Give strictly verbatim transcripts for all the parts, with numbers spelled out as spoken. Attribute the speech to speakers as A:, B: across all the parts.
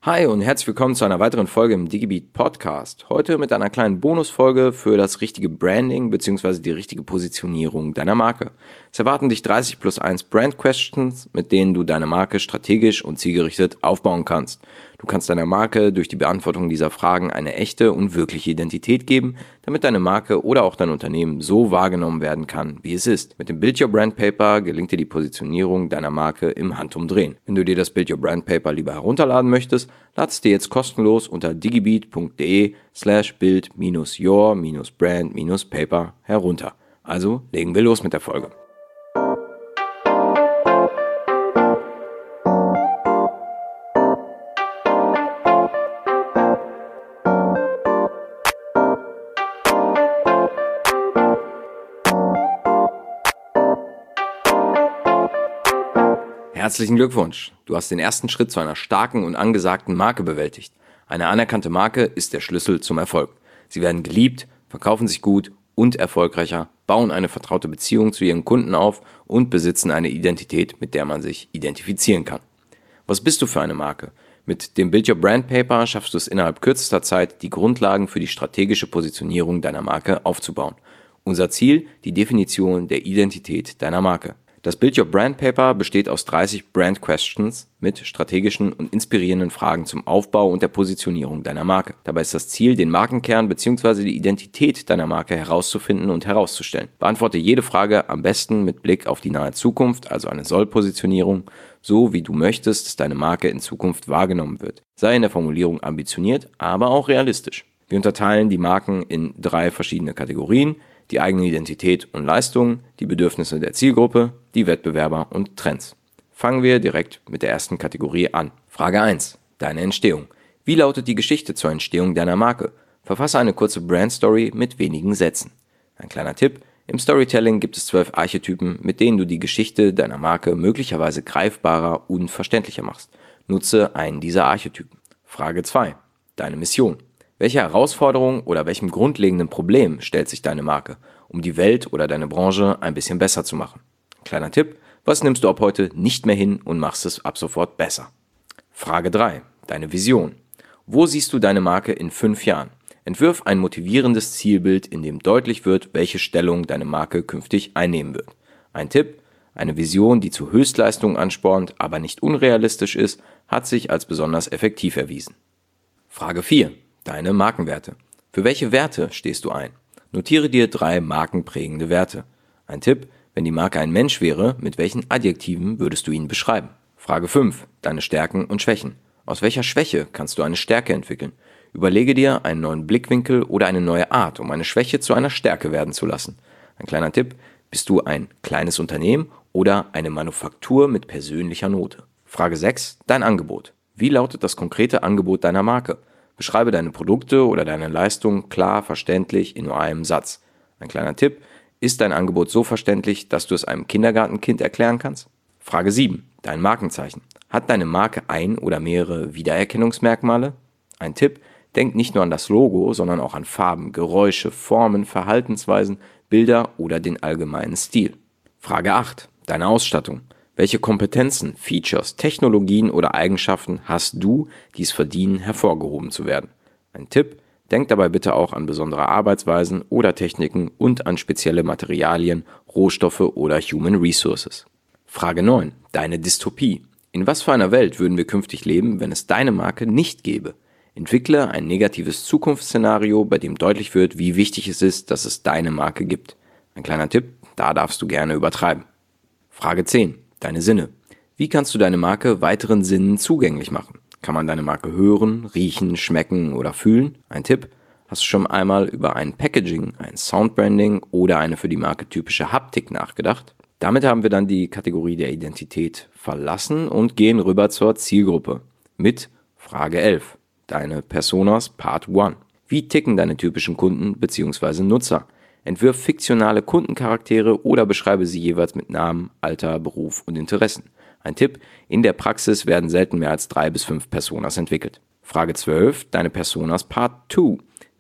A: Hi und herzlich willkommen zu einer weiteren Folge im Digibeat Podcast. Heute mit einer kleinen Bonusfolge für das richtige Branding bzw. die richtige Positionierung deiner Marke. Es erwarten dich dreißig plus eins Brand Questions, mit denen du deine Marke strategisch und zielgerichtet aufbauen kannst. Du kannst deiner Marke durch die Beantwortung dieser Fragen eine echte und wirkliche Identität geben, damit deine Marke oder auch dein Unternehmen so wahrgenommen werden kann, wie es ist. Mit dem Build Your Brand Paper gelingt dir die Positionierung deiner Marke im Handumdrehen. Wenn du dir das Build Your Brand Paper lieber herunterladen möchtest, lad es dir jetzt kostenlos unter digibeat.de slash build minus your minus brand minus paper herunter. Also legen wir los mit der Folge. Herzlichen Glückwunsch! Du hast den ersten Schritt zu einer starken und angesagten Marke bewältigt. Eine anerkannte Marke ist der Schlüssel zum Erfolg. Sie werden geliebt, verkaufen sich gut und erfolgreicher, bauen eine vertraute Beziehung zu ihren Kunden auf und besitzen eine Identität, mit der man sich identifizieren kann. Was bist du für eine Marke? Mit dem Build Your Brand Paper schaffst du es innerhalb kürzester Zeit, die Grundlagen für die strategische Positionierung deiner Marke aufzubauen. Unser Ziel, die Definition der Identität deiner Marke. Das Build Your Brand Paper besteht aus dreißig Brand Questions mit strategischen und inspirierenden Fragen zum Aufbau und der Positionierung deiner Marke. Dabei ist das Ziel, den Markenkern bzw. die Identität deiner Marke herauszufinden und herauszustellen. Beantworte jede Frage am besten mit Blick auf die nahe Zukunft, also eine Soll-Positionierung, so wie du möchtest, dass deine Marke in Zukunft wahrgenommen wird. Sei in der Formulierung ambitioniert, aber auch realistisch. Wir unterteilen die Marken in drei verschiedene Kategorien: die eigene Identität und Leistungen, die Bedürfnisse der Zielgruppe, die Wettbewerber und Trends. Fangen wir direkt mit der ersten Kategorie an. Frage eins. Deine Entstehung. Wie lautet die Geschichte zur Entstehung deiner Marke? Verfasse eine kurze Brand-Story mit wenigen Sätzen. Ein kleiner Tipp: Im Storytelling gibt es zwölf Archetypen, mit denen du die Geschichte deiner Marke möglicherweise greifbarer und verständlicher machst. Nutze einen dieser Archetypen. Frage zwei. Deine Mission. Welche Herausforderung oder welchem grundlegenden Problem stellt sich deine Marke, um die Welt oder deine Branche ein bisschen besser zu machen? Kleiner Tipp: Was nimmst du ab heute nicht mehr hin und machst es ab sofort besser? Frage drei. Deine Vision. Wo siehst du deine Marke in fünf Jahren? Entwirf ein motivierendes Zielbild, in dem deutlich wird, welche Stellung deine Marke künftig einnehmen wird. Ein Tipp: Eine Vision, die zu Höchstleistungen anspornt, aber nicht unrealistisch ist, hat sich als besonders effektiv erwiesen. Frage vier. Deine Markenwerte. Für welche Werte stehst du ein? Notiere dir drei markenprägende Werte. Ein Tipp: Wenn die Marke ein Mensch wäre, mit welchen Adjektiven würdest du ihn beschreiben? Frage fünf. Deine Stärken und Schwächen. Aus welcher Schwäche kannst du eine Stärke entwickeln? Überlege dir einen neuen Blickwinkel oder eine neue Art, um eine Schwäche zu einer Stärke werden zu lassen. Ein kleiner Tipp: Bist du ein kleines Unternehmen oder eine Manufaktur mit persönlicher Note? Frage sechs. Dein Angebot. Wie lautet das konkrete Angebot deiner Marke? Beschreibe deine Produkte oder deine Leistung klar, verständlich in nur einem Satz. Ein kleiner Tipp: Ist dein Angebot so verständlich, dass du es einem Kindergartenkind erklären kannst? Frage sieben. Dein Markenzeichen. Hat deine Marke ein oder mehrere Wiedererkennungsmerkmale? Ein Tipp: Denk nicht nur an das Logo, sondern auch an Farben, Geräusche, Formen, Verhaltensweisen, Bilder oder den allgemeinen Stil. Frage acht. Deine Ausstattung. Welche Kompetenzen, Features, Technologien oder Eigenschaften hast du, die es verdienen, hervorgehoben zu werden? Ein Tipp: Denk dabei bitte auch an besondere Arbeitsweisen oder Techniken und an spezielle Materialien, Rohstoffe oder Human Resources. Frage neun. Deine Dystopie. In was für einer Welt würden wir künftig leben, wenn es deine Marke nicht gäbe? Entwickle ein negatives Zukunftsszenario, bei dem deutlich wird, wie wichtig es ist, dass es deine Marke gibt. Ein kleiner Tipp: Da darfst du gerne übertreiben. Frage zehn. Deine Sinne. Wie kannst du deine Marke weiteren Sinnen zugänglich machen? Kann man deine Marke hören, riechen, schmecken oder fühlen? Ein Tipp: Hast du schon einmal über ein Packaging, ein Soundbranding oder eine für die Marke typische Haptik nachgedacht? Damit haben wir dann die Kategorie der Identität verlassen und gehen rüber zur Zielgruppe mit Frage elf. Deine Personas Part eins. Wie ticken deine typischen Kunden bzw. Nutzer? Entwirf fiktionale Kundencharaktere oder beschreibe sie jeweils mit Namen, Alter, Beruf und Interessen. Ein Tipp: In der Praxis werden selten mehr als drei bis fünf Personas entwickelt. Frage zwölf. Deine Personas Part zwei.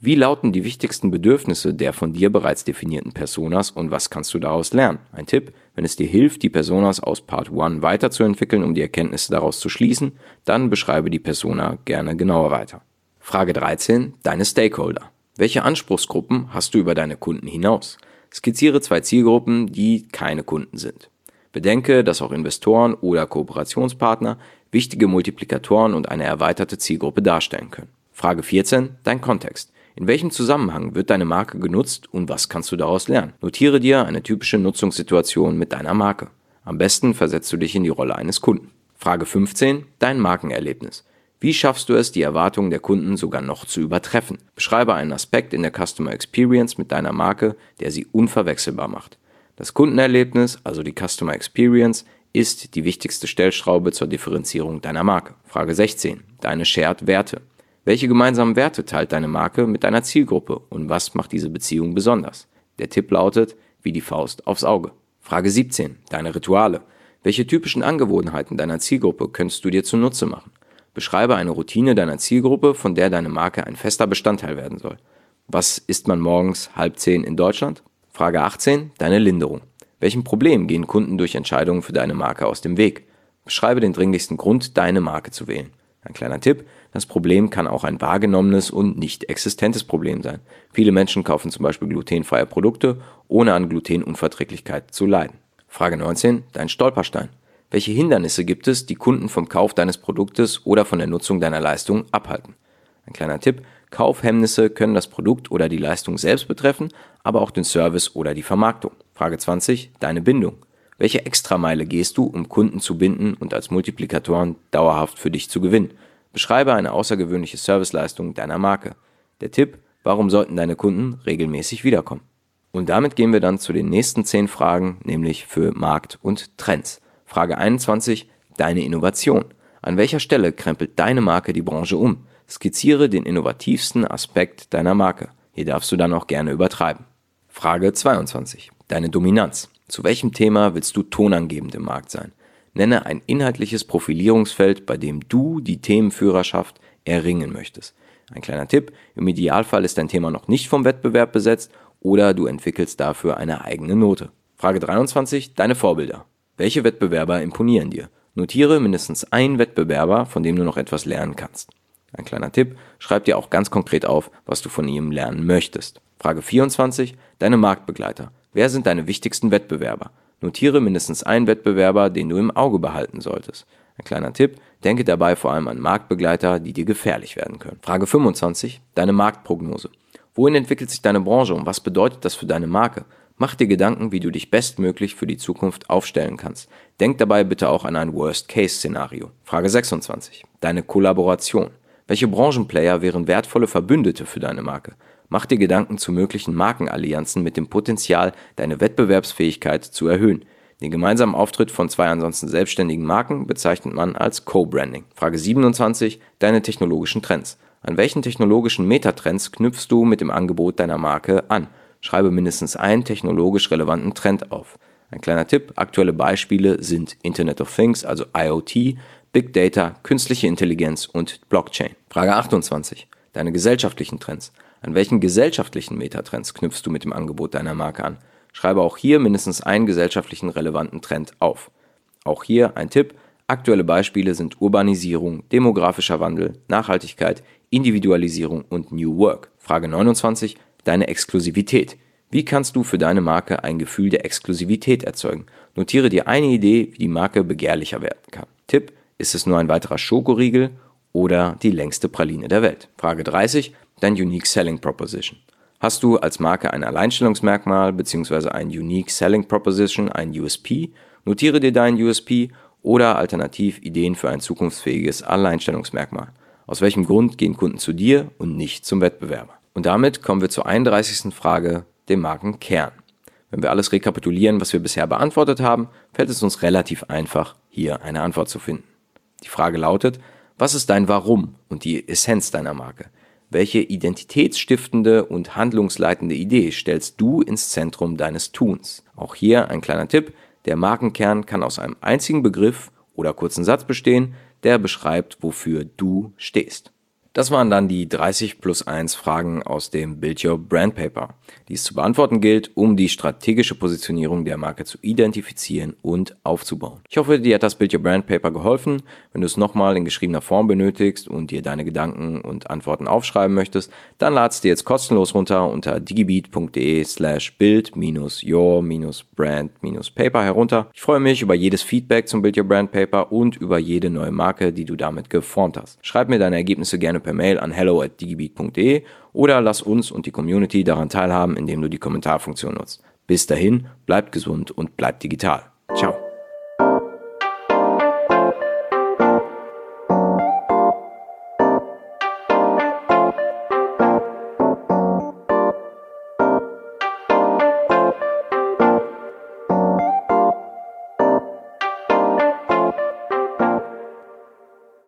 A: Wie lauten die wichtigsten Bedürfnisse der von dir bereits definierten Personas und was kannst du daraus lernen? Ein Tipp: Wenn es dir hilft, die Personas aus Part eins weiterzuentwickeln, um die Erkenntnisse daraus zu schließen, dann beschreibe die Persona gerne genauer weiter. Frage dreizehn. Deine Stakeholder. Welche Anspruchsgruppen hast du über deine Kunden hinaus? Skizziere zwei Zielgruppen, die keine Kunden sind. Bedenke, dass auch Investoren oder Kooperationspartner wichtige Multiplikatoren und eine erweiterte Zielgruppe darstellen können. Frage vierzehn. Dein Kontext. In welchem Zusammenhang wird deine Marke genutzt und was kannst du daraus lernen? Notiere dir eine typische Nutzungssituation mit deiner Marke. Am besten versetzt du dich in die Rolle eines Kunden. Frage fünfzehn. Dein Markenerlebnis. Wie schaffst du es, die Erwartungen der Kunden sogar noch zu übertreffen? Beschreibe einen Aspekt in der Customer Experience mit deiner Marke, der sie unverwechselbar macht. Das Kundenerlebnis, also die Customer Experience, ist die wichtigste Stellschraube zur Differenzierung deiner Marke. Frage sechzehn. Deine Shared-Werte. Welche gemeinsamen Werte teilt deine Marke mit deiner Zielgruppe und was macht diese Beziehung besonders? Der Tipp lautet, wie die Faust aufs Auge. Frage siebzehn. Deine Rituale. Welche typischen Angewohnheiten deiner Zielgruppe könntest du dir zunutze machen? Beschreibe eine Routine deiner Zielgruppe, von der deine Marke ein fester Bestandteil werden soll. Was isst man morgens halb zehn in Deutschland? Frage achtzehn. Deine Linderung. Welchem Problem gehen Kunden durch Entscheidungen für deine Marke aus dem Weg? Beschreibe den dringlichsten Grund, deine Marke zu wählen. Ein kleiner Tipp: Das Problem kann auch ein wahrgenommenes und nicht existentes Problem sein. Viele Menschen kaufen zum Beispiel glutenfreie Produkte, ohne an Glutenunverträglichkeit zu leiden. Frage neunzehn. Dein Stolperstein. Welche Hindernisse gibt es, die Kunden vom Kauf deines Produktes oder von der Nutzung deiner Leistung abhalten? Ein kleiner Tipp: Kaufhemmnisse können das Produkt oder die Leistung selbst betreffen, aber auch den Service oder die Vermarktung. Frage zwanzig. Deine Bindung. Welche Extrameile gehst du, um Kunden zu binden und als Multiplikatoren dauerhaft für dich zu gewinnen? Beschreibe eine außergewöhnliche Serviceleistung deiner Marke. Der Tipp: Warum sollten deine Kunden regelmäßig wiederkommen? Und damit gehen wir dann zu den nächsten zehn Fragen, nämlich für Markt und Trends. Frage einundzwanzig. Deine Innovation. An welcher Stelle krempelt deine Marke die Branche um? Skizziere den innovativsten Aspekt deiner Marke. Hier darfst du dann auch gerne übertreiben. Frage zweiundzwanzig. Deine Dominanz. Zu welchem Thema willst du tonangebend im Markt sein? Nenne ein inhaltliches Profilierungsfeld, bei dem du die Themenführerschaft erringen möchtest. Ein kleiner Tipp: Im Idealfall ist dein Thema noch nicht vom Wettbewerb besetzt oder du entwickelst dafür eine eigene Note. Frage dreiundzwanzig. Deine Vorbilder. Welche Wettbewerber imponieren dir? Notiere mindestens einen Wettbewerber, von dem du noch etwas lernen kannst. Ein kleiner Tipp: Schreib dir auch ganz konkret auf, was du von ihm lernen möchtest. Frage vierundzwanzig. Deine Marktbegleiter. Wer sind deine wichtigsten Wettbewerber? Notiere mindestens einen Wettbewerber, den du im Auge behalten solltest. Ein kleiner Tipp: Denke dabei vor allem an Marktbegleiter, die dir gefährlich werden können. Frage fünfundzwanzig. Deine Marktprognose. Wohin entwickelt sich deine Branche und was bedeutet das für deine Marke? Mach dir Gedanken, wie du dich bestmöglich für die Zukunft aufstellen kannst. Denk dabei bitte auch an ein Worst-Case-Szenario. Frage sechsundzwanzig. Deine Kollaboration. Welche Branchenplayer wären wertvolle Verbündete für deine Marke? Mach dir Gedanken zu möglichen Markenallianzen mit dem Potenzial, deine Wettbewerbsfähigkeit zu erhöhen. Den gemeinsamen Auftritt von zwei ansonsten selbstständigen Marken bezeichnet man als Co-Branding. Frage siebenundzwanzig. Deine technologischen Trends. An welchen technologischen Metatrends knüpfst du mit dem Angebot deiner Marke an? Schreibe mindestens einen technologisch relevanten Trend auf. Ein kleiner Tipp: Aktuelle Beispiele sind Internet of Things, also I O T, Big Data, künstliche Intelligenz und Blockchain. Frage achtundzwanzig. Deine gesellschaftlichen Trends. An welchen gesellschaftlichen Metatrends knüpfst du mit dem Angebot deiner Marke an? Schreibe auch hier mindestens einen gesellschaftlichen relevanten Trend auf. Auch hier ein Tipp: Aktuelle Beispiele sind Urbanisierung, demografischer Wandel, Nachhaltigkeit, Individualisierung und New Work. Frage neunundzwanzig. Deine Exklusivität. Wie kannst du für deine Marke ein Gefühl der Exklusivität erzeugen? Notiere dir eine Idee, wie die Marke begehrlicher werden kann. Tipp: Ist es nur ein weiterer Schokoriegel oder die längste Praline der Welt? Frage dreißig. Dein Unique Selling Proposition. Hast du als Marke ein Alleinstellungsmerkmal bzw. ein Unique Selling Proposition, ein U S P? Notiere dir deinen U S P oder alternativ Ideen für ein zukunftsfähiges Alleinstellungsmerkmal. Aus welchem Grund gehen Kunden zu dir und nicht zum Wettbewerber? Und damit kommen wir zur einunddreißigsten Frage, dem Markenkern. Wenn wir alles rekapitulieren, was wir bisher beantwortet haben, fällt es uns relativ einfach, hier eine Antwort zu finden. Die Frage lautet: Was ist dein Warum und die Essenz deiner Marke? Welche identitätsstiftende und handlungsleitende Idee stellst du ins Zentrum deines Tuns? Auch hier ein kleiner Tipp: Der Markenkern kann aus einem einzigen Begriff oder kurzen Satz bestehen, der beschreibt, wofür du stehst. Das waren dann die dreißig plus eins Fragen aus dem Build Your Brand Paper, die es zu beantworten gilt, um die strategische Positionierung der Marke zu identifizieren und aufzubauen. Ich hoffe, dir hat das Build Your Brand Paper geholfen. Wenn du es nochmal in geschriebener Form benötigst und dir deine Gedanken und Antworten aufschreiben möchtest, dann lad es dir jetzt kostenlos runter unter digibeat.de slash build minus your minus brand minus paper herunter. Ich freue mich über jedes Feedback zum Build Your Brand Paper und über jede neue Marke, die du damit geformt hast. Schreib mir deine Ergebnisse gerne per Mail an hello at digibeat punkt de oder lass uns und die Community daran teilhaben, indem du die Kommentarfunktion nutzt. Bis dahin, bleibt gesund und bleibt digital.